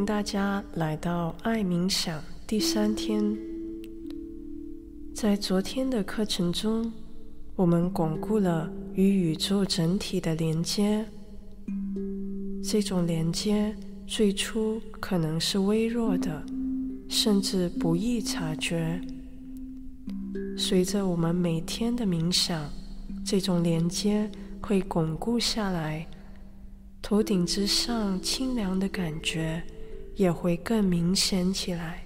迎大家来到爱冥想第3天。在昨天的课程中，我们巩固了与宇宙整体的连接。这种连接最初可能是微弱的，甚至不易察觉。随着我们每天的冥想，这种连接会巩固下来，头顶之上清凉的感觉也会更明显起来。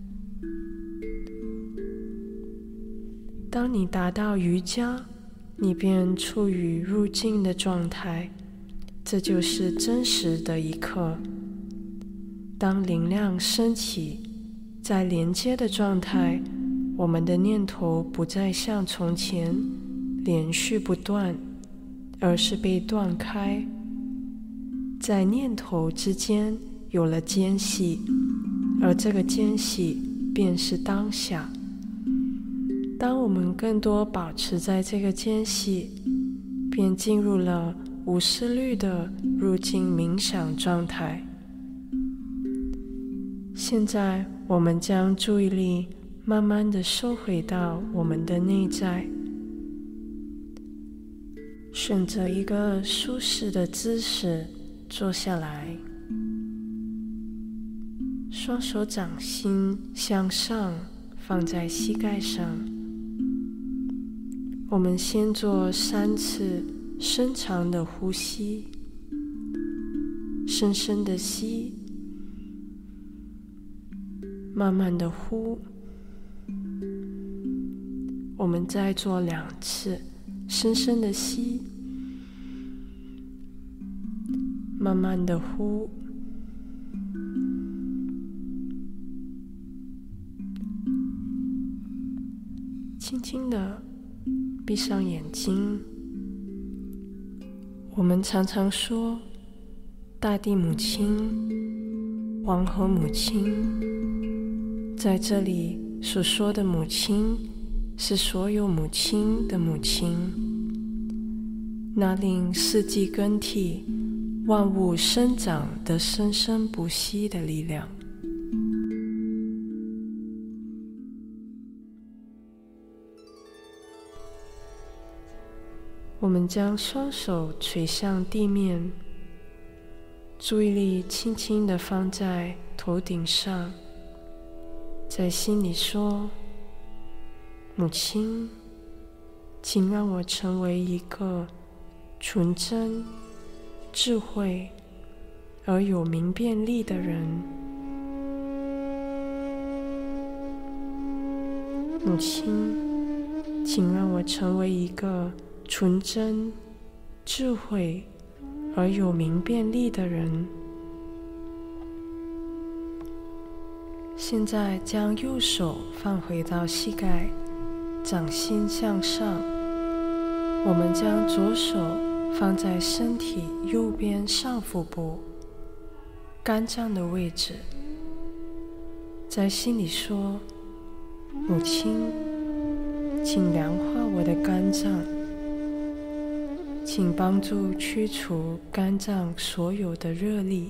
当你达到瑜伽，你便处于入静的状态，这就是真实的一刻。当灵量升起，在连接的状态，我们的念头不再像从前连续不断，而是被断开。在念头之间有了间隙，而这个间隙便是当下。当我们更多保持在这个间隙，便进入了无思虑的入静冥想状态。现在我们将注意力慢慢地收回到我们的内在，选择一个舒适的姿势坐下来，双手掌心向上放在膝盖上。我们先做3次深长的呼吸，深深的吸，慢慢的呼。我们再做2次深深的吸，慢慢的呼。轻轻的闭上眼睛。我们常常说，大地母亲、黄河母亲，在这里所说的母亲，是所有母亲的母亲，那令四季更替、万物生长的生生不息的力量。我们将双手垂向地面，注意力轻轻地放在头顶上，在心里说：母亲，请让我成为一个纯真、智慧而有明辨力的人。母亲，请让我成为一个纯真、智慧而有明辨力的人。现在将右手放回到膝盖，掌心向上。我们将左手放在身体右边上腹部肝脏的位置，在心里说：母亲，请凉化我的肝脏，请帮助驱除肝脏所有的热力。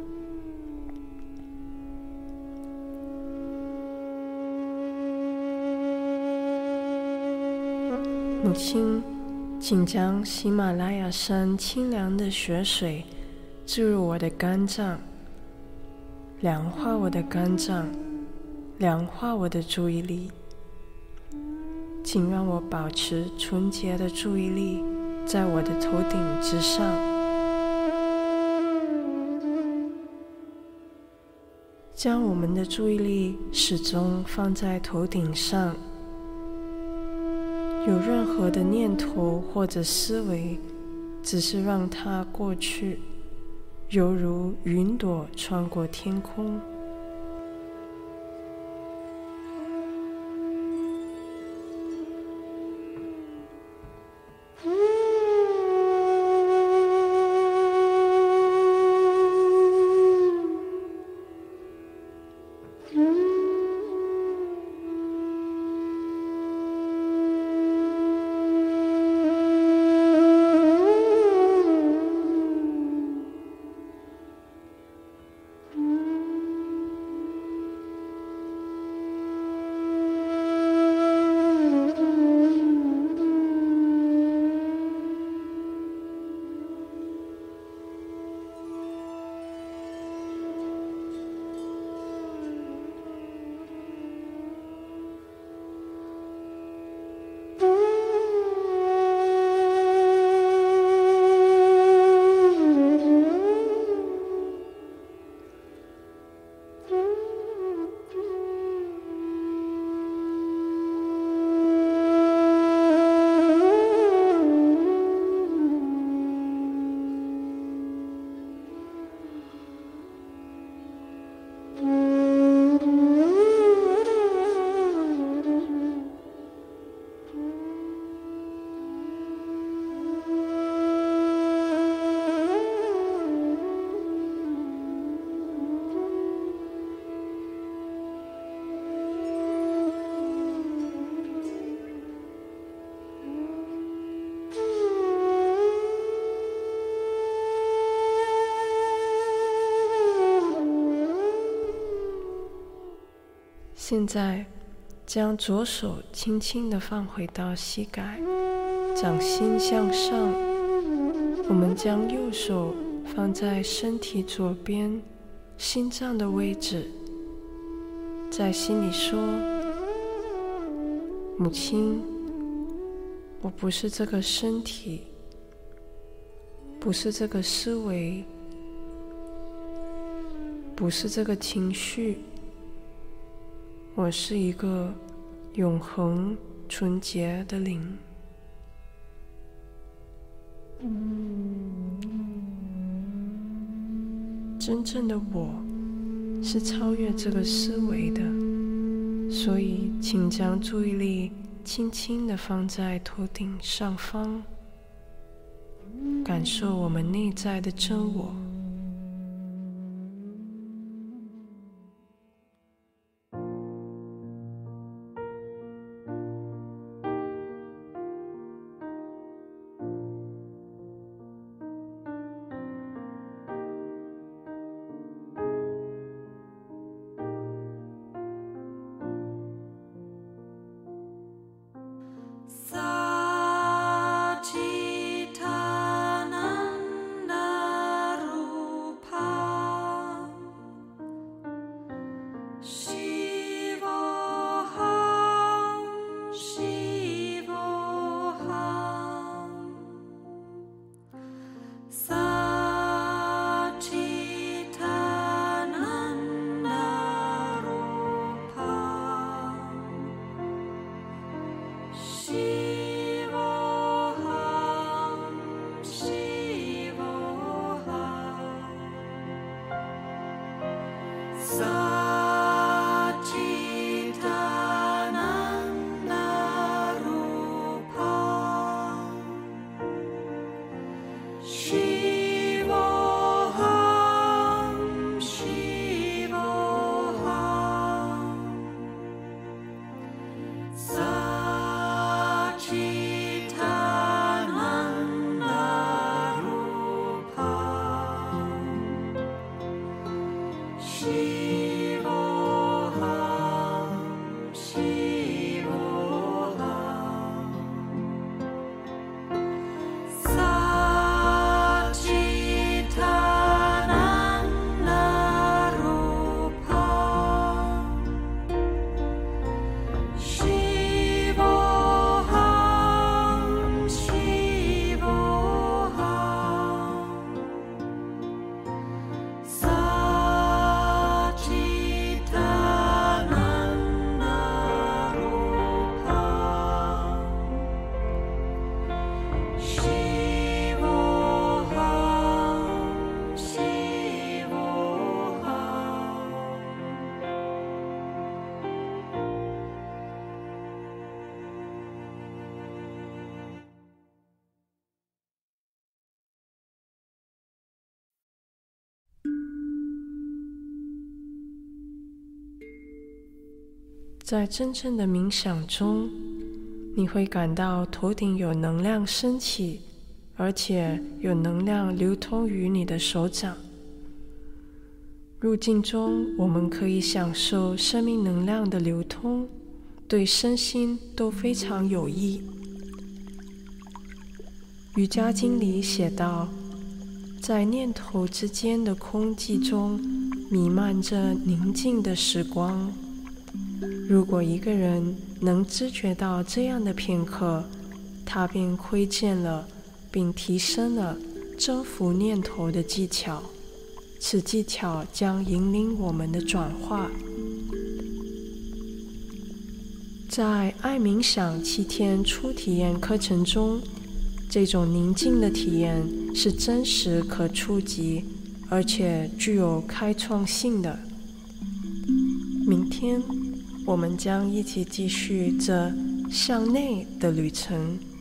母亲，请将喜马拉雅山清凉的雪水注入我的肝脏，凉化我的肝脏，凉化我的注意力。请让我保持纯洁的注意力在我的头顶之上。将我们的注意力始终放在头顶上，有任何的念头或者思维，只是让它过去，犹如云朵穿过天空。 现在将左手轻轻地放回到膝盖，掌心向上。我们将右手放在身体左边心脏的位置，在心里说：母亲，我不是这个身体，不是这个思维，不是这个情绪，我是一个永恒纯洁的灵。真正的我是超越这个思维的，所以请将注意力轻轻地放在头顶上方，感受我们内在的真我。在真正的冥想中，你会感到头顶有能量升起，而且有能量流通于你的手掌。入境中，我们可以享受生命能量的流通，对身心都非常有益。瑜伽经里写道，在念头之间的空寂中弥漫着宁静的时光。如果一个人能知觉到这样的片刻，他便窥见了并提升了征服念头的技巧。此技巧将引领我们的转化。在爱冥想7天初体验课程中，这种宁静的体验是真实可触及，而且具有开创性的。明天我们将一起继续这向内的旅程。